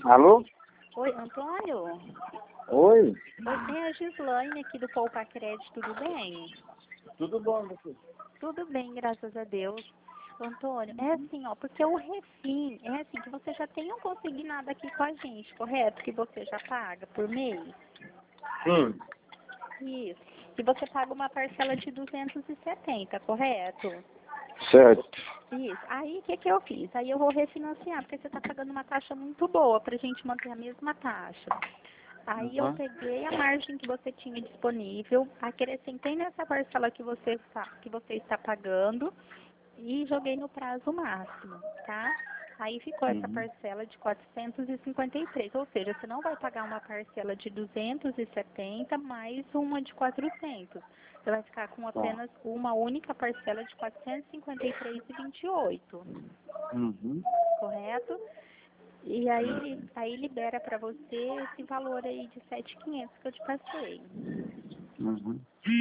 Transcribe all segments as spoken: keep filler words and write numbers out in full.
Alô? Oi, Antônio? Oi? Oi, é a Gislaine aqui do Poupa Crédito, tudo bem? Tudo bom, você? Tudo bem, graças a Deus. Antônio, é assim, ó, porque o refim, é assim, que você já tem um consignado aqui com a gente, correto? Que você já paga por mês? Sim. Isso. E você paga uma parcela de duzentos e setenta, correto? Certo. Isso. Aí, o que que eu fiz? Aí eu vou refinanciar, porque você está pagando uma taxa muito boa para a gente manter a mesma taxa. Aí eu Uhum. peguei a margem que você tinha disponível, acrescentei nessa parcela que você está, que você está pagando e joguei no prazo máximo, tá? Aí ficou essa Uhum. parcela de quatrocentos e cinquenta e três, ou seja, você não vai pagar uma parcela de duzentos e setenta mais uma de quatrocentos. Você vai ficar com Tá. apenas uma única parcela de quatrocentos e cinquenta e três e vinte e oito, Uhum. correto? E aí, li- aí libera para você esse valor aí de sete mil e quinhentos que eu te passei, Uhum.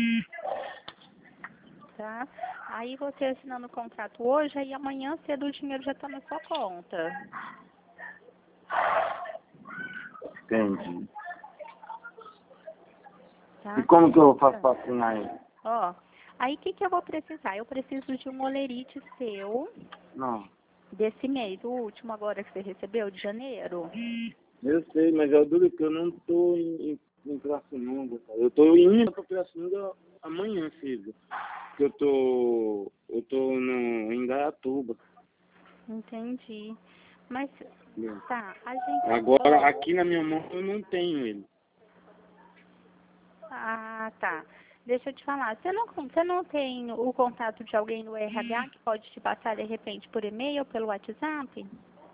tá? Aí você assinando o contrato hoje, aí amanhã cedo o dinheiro já está na sua conta, Entendi. tá? E como que eu faço para assinar ele? Ó, aí o que que eu vou precisar? Eu preciso de um olerite seu Não. desse mês, o último agora que você recebeu, de janeiro. Eu sei, mas é duro que eu não tô em, em, em Pirassununga, cara. Eu tô indo pra Pirassununga amanhã cedo. Eu tô. Eu tô no, em Gaiatuba. Entendi. Mas, Entendeu? tá, a gente... Agora, ó, aqui na minha mão eu não tenho ele. ah, tá. Deixa eu te falar, você não, você não tem o contato de alguém no R H que pode te passar de repente por e-mail ou pelo WhatsApp?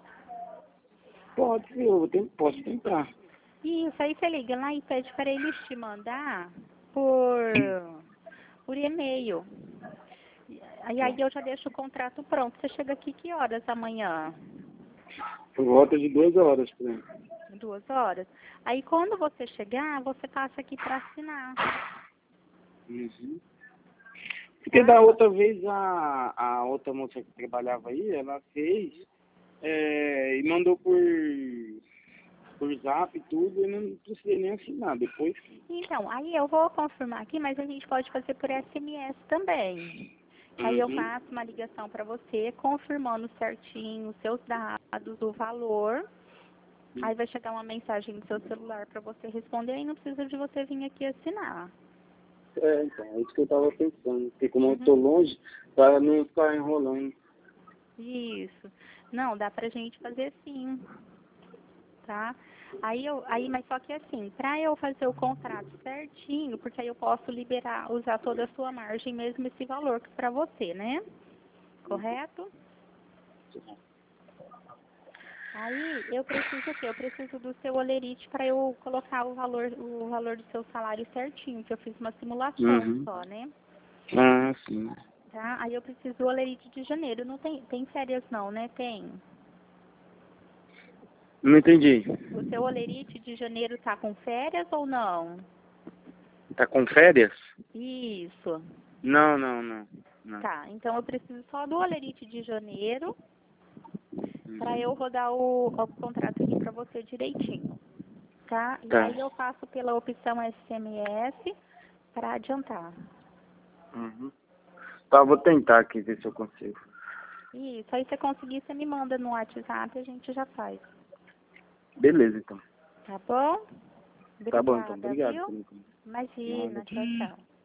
Pode ser, eu tenho, posso tentar. Isso, aí você liga lá e pede para eles te mandar por, por e-mail. E aí eu já deixo o contrato pronto. Você chega aqui que horas amanhã? Por volta de duas horas, por exemplo. Duas horas. Aí quando você chegar, você passa aqui para assinar. Uhum. Porque Tá? da outra vez a, a outra moça que trabalhava aí, ela fez é, e mandou por, por zap e tudo, e não precisei nem assinar. Depois, Então, aí eu vou confirmar aqui, mas a gente pode fazer por S M S também. Aí eu uhum, faço uma ligação para você, confirmando certinho os seus dados, o valor. Aí vai chegar uma mensagem no seu celular para você responder e não precisa de você vir aqui assinar. é, então, é isso que eu tava pensando. Porque como eu tô Uhum. longe, para não ficar enrolando. Isso. Não, dá pra gente fazer sim, tá? Aí eu, aí, mas só que assim, pra eu fazer o contrato certinho, porque aí eu posso liberar, usar toda a sua margem, mesmo esse valor que pra você, né? Correto? Aí eu preciso o quê? Eu preciso do seu olerite para eu colocar o valor, o valor do seu salário certinho, que eu fiz uma simulação Uhum. só, né? Ah, sim. Tá? Aí eu preciso do olerite de janeiro. Não tem, tem férias não, né? Tem. Não entendi. O seu olerite de janeiro tá com férias ou não? Tá com férias? Isso. Não, não, não. Não. Tá, então eu preciso só do olerite de janeiro para eu Uhum. rodar o, o contrato aqui para você direitinho. Tá? E Tá. aí eu faço pela opção S M S para adiantar. Uhum. Tá, vou tentar aqui ver se eu consigo. Isso, aí você conseguir, você me manda no WhatsApp e a gente já faz. Beleza, então. Tá bom? Tá bom, então. Obrigada, Obrigado. viu? Por Imagina, nada. tchau, tchau.